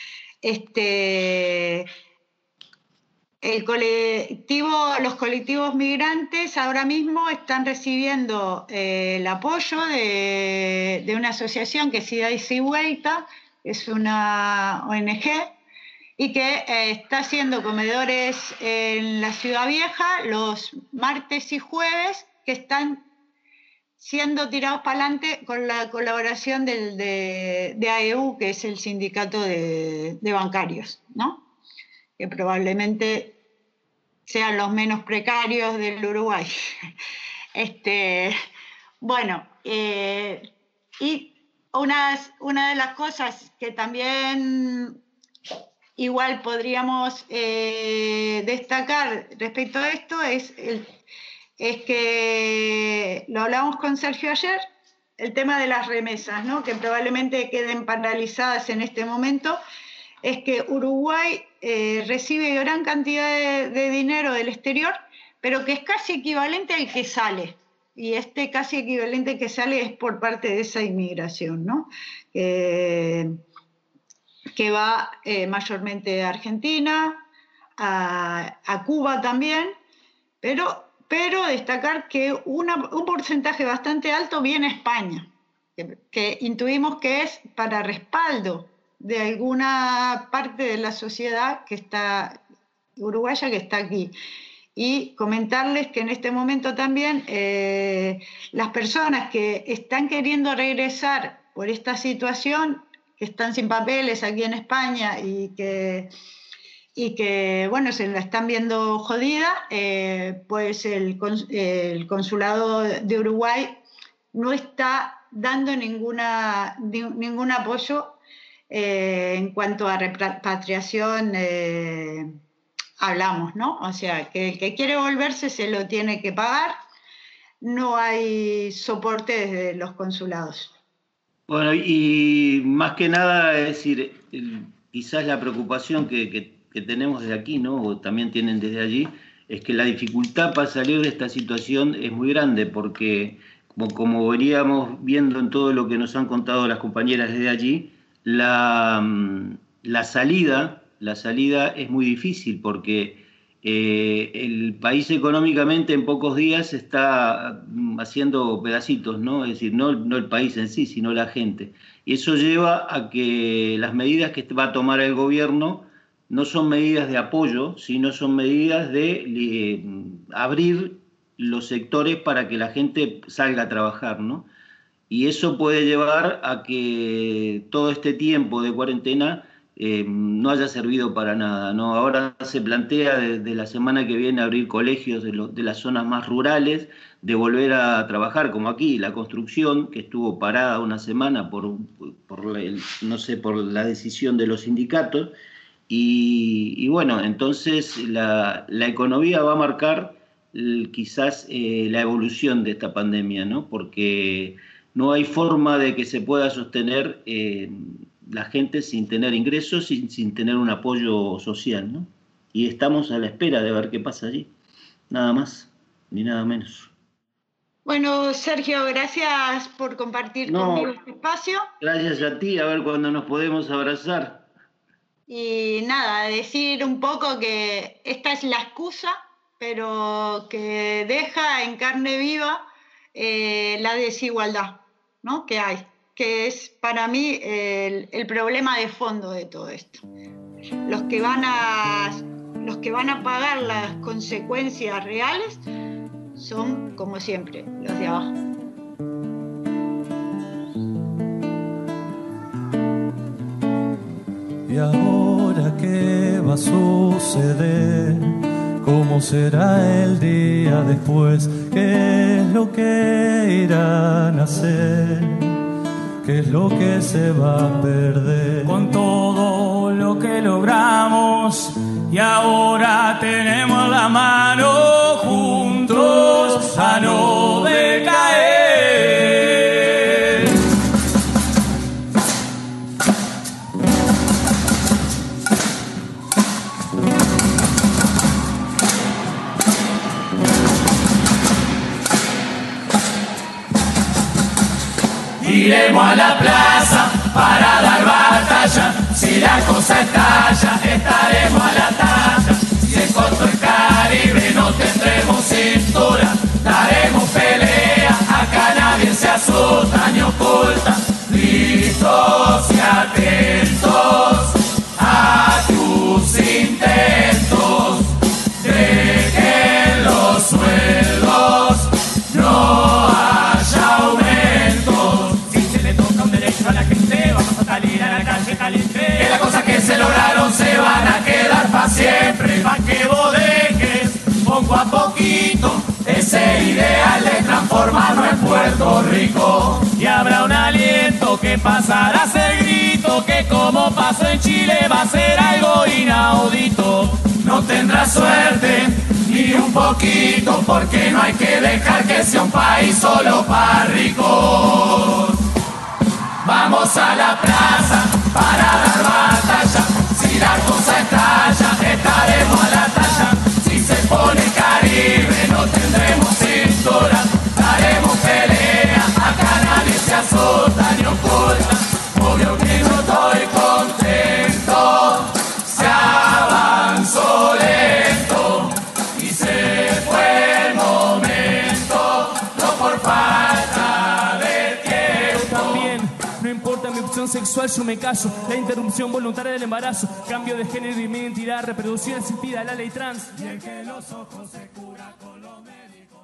Los colectivos migrantes ahora mismo están recibiendo el apoyo de una asociación que es Ida y Vuelta, es una ONG, y que está haciendo comedores en la Ciudad Vieja los martes y jueves, que están siendo tirados para adelante con la colaboración de AEU, que es el sindicato de bancarios, ¿no? Que probablemente sean los menos precarios del Uruguay. Bueno, y una de las cosas que también igual podríamos destacar respecto a esto es que lo hablamos con Sergio ayer, el tema de las remesas, ¿no? Que probablemente queden paralizadas en este momento. Es que Uruguay recibe gran cantidad de dinero del exterior, pero que es casi equivalente al que sale. y este casi equivalente que sale es por parte de esa inmigración, ¿no? Que va mayormente a Argentina, a Cuba también, pero destacar que un porcentaje bastante alto viene a España, que intuimos que es para respaldo de alguna parte de la sociedad que está uruguaya que está aquí. Y comentarles que en este momento también las personas que están queriendo regresar por esta situación, que están sin papeles aquí en España y que bueno, se la están viendo jodida, pues el Consulado de Uruguay no está dando ningún apoyo en cuanto a repatriación, hablamos, ¿no? O sea, que el que quiere volverse se lo tiene que pagar, no hay soporte desde los consulados. Bueno, y más que nada, es decir, quizás la preocupación que tenemos desde aquí, ¿no? O también tienen desde allí, es que la dificultad para salir de esta situación es muy grande, porque como veníamos viendo en todo lo que nos han contado las compañeras desde allí, la salida es muy difícil, porque el país económicamente en pocos días está haciendo pedacitos, ¿no? Es decir, no el país en sí, sino la gente. Y eso lleva a que las medidas que va a tomar el gobierno no son medidas de apoyo, sino son medidas de abrir los sectores para que la gente salga a trabajar, ¿no? Y eso puede llevar a que todo este tiempo de cuarentena no haya servido para nada, ¿no? Ahora se plantea desde la semana que viene abrir colegios de las zonas más rurales, de volver a trabajar, como aquí, la construcción, que estuvo parada una semana por la decisión de los sindicatos. Y bueno, entonces la economía va a marcar quizás la evolución de esta pandemia, ¿no? Porque no hay forma de que se pueda sostener la gente sin tener ingresos y sin tener un apoyo social, ¿no? Y estamos a la espera de ver qué pasa allí. Nada más, ni nada menos. Bueno, Sergio, gracias por compartir conmigo este espacio. Gracias a ti, a ver cuándo nos podemos abrazar. Y nada, decir un poco que esta es la excusa, pero que deja en carne viva la desigualdad, ¿no? Que hay, que es para mí el problema de fondo de todo esto. Los que van a pagar las consecuencias reales son, como siempre, los de abajo. ¿Y ahora qué va a suceder? ¿Cómo será el día después? ¿Qué es lo que irán a hacer? ¿Qué es lo que se va a perder? Con todo lo que logramos y ahora tenemos la mano juntos a no decaer. Iremos a la plaza para dar batalla. Si la cosa estalla, estaremos a la talla. Si el costo es Caribe, no tendremos cintura. Daremos pelea, acá nadie se asusta ni oculta. Listos y atentos a tus intentos de que en los sueldos no haya aumentos. A la gente, vamos a salir a la calle caliente. Que las cosas que se lograron se van a quedar para siempre. Pa' que vos dejes poco a poquito ese ideal de transformarnos en Puerto Rico. Y habrá un aliento que pasará a ser grito, que como pasó en Chile va a ser algo inaudito. No tendrá suerte ni un poquito, porque no hay que dejar que sea un país solo para ricos. Vamos a la plaza para dar batalla. Si la cosa estalla, estaremos a la talla. Si se pone Caribe, no tendremos cintura. Daremos orientación sexual yo me callo. La interrupción voluntaria del embarazo, cambio de género y mi identidad, reproducción asistida, la ley trans. Y el que los ojos se cura con los médicos.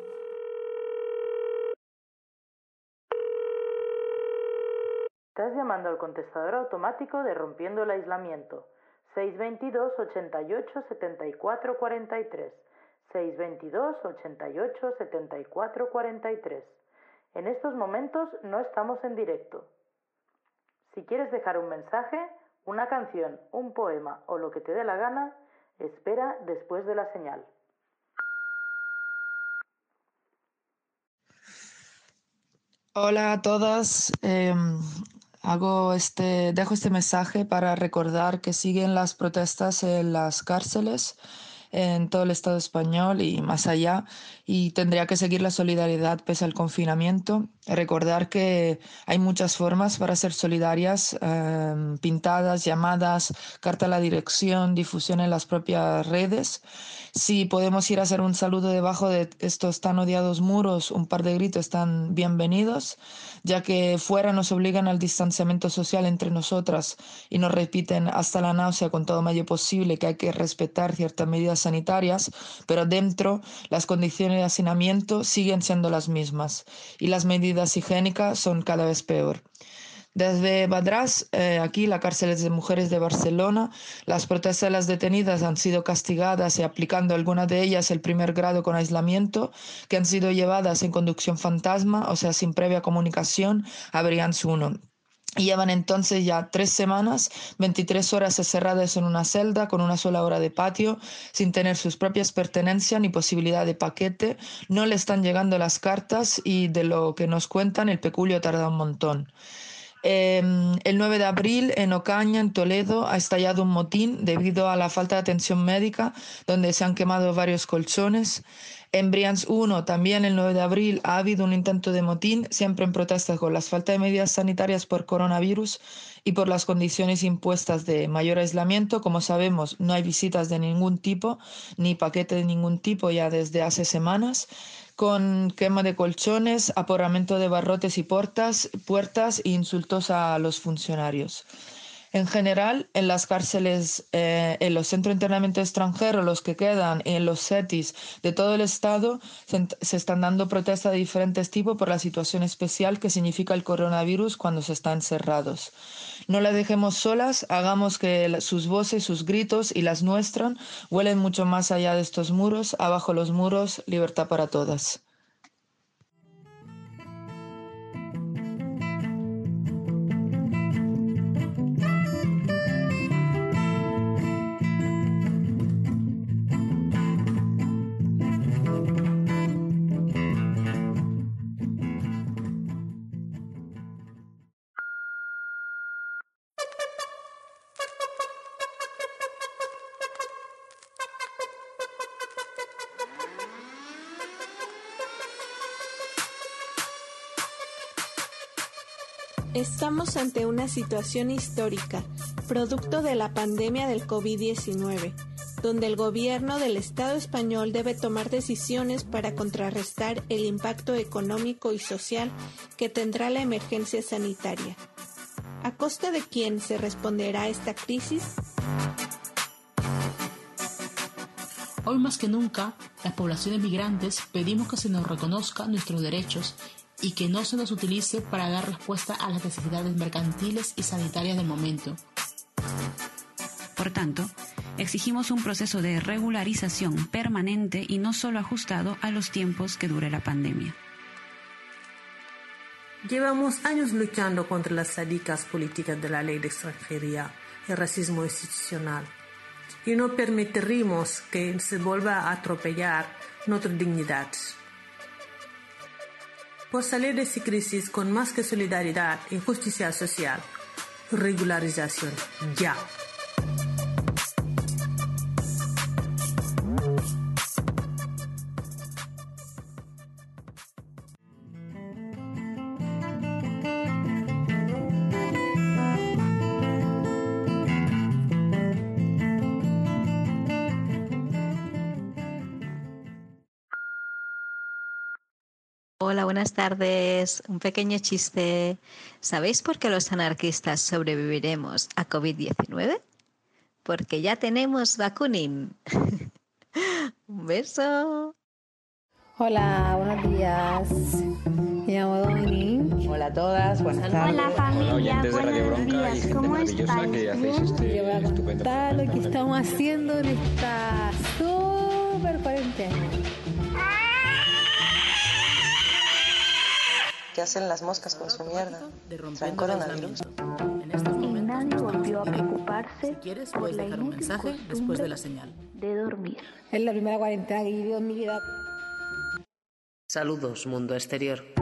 Estás llamando al contestador automático de Rompiendo el Aislamiento. 622 88 74 43. 622 88 74 43. En estos momentos no estamos en directo. Si quieres dejar un mensaje, una canción, un poema o lo que te dé la gana, espera después de la señal. Hola a todas. Dejo este mensaje para recordar que siguen las protestas en las cárceles en todo el Estado español y más allá, y tendría que seguir la solidaridad pese al confinamiento. Recordar que hay muchas formas para ser solidarias, pintadas, llamadas, carta a la dirección, difusión en las propias redes. Si podemos ir a hacer un saludo debajo de estos tan odiados muros, un par de gritos están bienvenidos, ya que fuera nos obligan al distanciamiento social entre nosotras y nos repiten hasta la náusea con todo medio posible que hay que respetar ciertas medidas sanitarias, pero dentro las condiciones de hacinamiento siguen siendo las mismas y las medidas higiénicas son cada vez peor. Desde Badrás, aquí la cárcel de mujeres de Barcelona, las protestas de las detenidas han sido castigadas y aplicando algunas de ellas el primer grado con aislamiento, que han sido llevadas en conducción fantasma, o sea, sin previa comunicación, a Brians 1. Y llevan entonces ya 3 semanas, 23 horas encerradas en una celda con una sola hora de patio, sin tener sus propias pertenencias ni posibilidad de paquete. No le están llegando las cartas y de lo que nos cuentan el peculio tarda un montón. El 9 de abril en Ocaña, en Toledo, ha estallado un motín debido a la falta de atención médica, donde se han quemado varios colchones. En Brians 1, también el 9 de abril, ha habido un intento de motín, siempre en protesta con la falta de medidas sanitarias por coronavirus y por las condiciones impuestas de mayor aislamiento. Como sabemos, no hay visitas de ningún tipo, ni paquete de ningún tipo ya desde hace semanas, con quema de colchones, aporramiento de barrotes y puertas e insultos a los funcionarios. En general, en las cárceles, en los centros de internamiento extranjeros, los que quedan en los CETIs de todo el Estado, se están dando protestas de diferentes tipos por la situación especial que significa el coronavirus cuando se están encerrados. No las dejemos solas, hagamos que sus voces, sus gritos y las nuestras vuelen mucho más allá de estos muros. Abajo los muros, libertad para todas. Estamos ante una situación histórica, producto de la pandemia del COVID-19, donde el gobierno del Estado español debe tomar decisiones para contrarrestar el impacto económico y social que tendrá la emergencia sanitaria. ¿A costa de quién se responderá a esta crisis? Hoy más que nunca, las poblaciones migrantes pedimos que se nos reconozca nuestros derechos y que no se nos utilice para dar respuesta a las necesidades mercantiles y sanitarias del momento. Por tanto, exigimos un proceso de regularización permanente y no solo ajustado a los tiempos que dure la pandemia. Llevamos años luchando contra las sádicas políticas de la ley de extranjería y racismo institucional, y no permitiremos que se vuelva a atropellar nuestra dignidad. Por salir de esta crisis con más que solidaridad y justicia social, regularización ya. Hola, buenas tardes. Un pequeño chiste. ¿Sabéis por qué los anarquistas sobreviviremos a COVID-19? Porque ya tenemos vacunin. Un beso. Hola, buenos días. Me llamo Dominique. Hola a todas, buenas tardes. Hola familia, oyentes de Radio buenos Bronca días. y ¿Cómo gente estáis? maravillosa que hacéis Yo voy a estupendo contar lo que estamos haciendo en esta súper cuarentena. ¿Qué hacen las moscas con su mierda? ¿Traen coronavirus? Y nadie volvió a preocuparse ¿Quieres? por Puedes la dejar un inútil mensaje después costumbre de la señal. de dormir. Es la primera cuarentena que he vivido en mi vida. Saludos, mundo exterior.